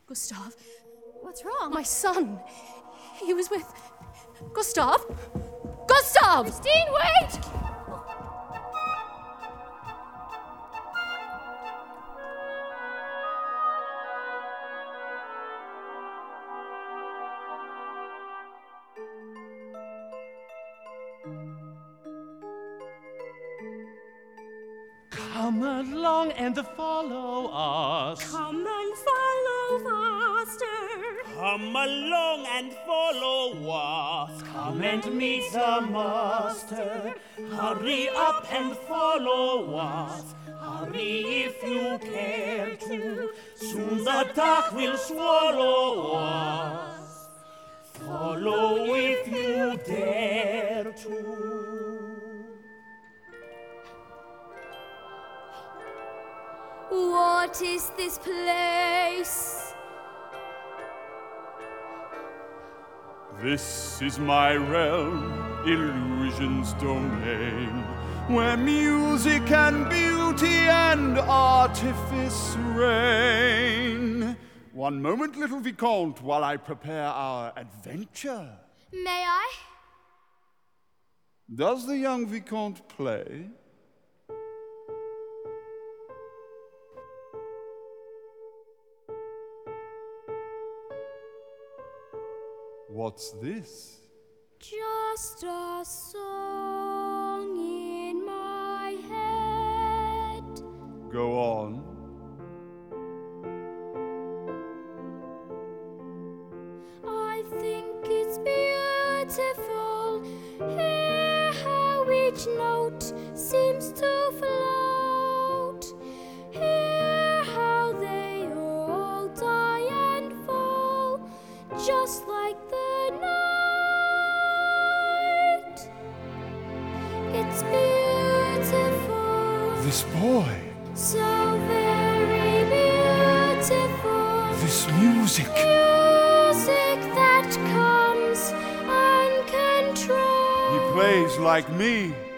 Gustav. What's wrong? My son. He was with... Gustav! Gustav! Christine, wait! Come along and follow us. Come and follow faster. Come along and follow us. Come and meet the master. Hurry up and follow us. Hurry if you care to. Soon the dark will swallow us. Follow if you dare to. What is this place? This is my realm, illusion's domain, where music and beauty and artifice reign. One moment, little Vicomte, while I prepare our adventure. May I? Does the young Vicomte play? What's this? Just a song in my head. Go on. I think it's beautiful. Hear how each note seems to float. Hear how they all die and fall, just like the night. It's beautiful. This boy. So very beautiful. This music. Music that comes uncontrolled. He plays like me.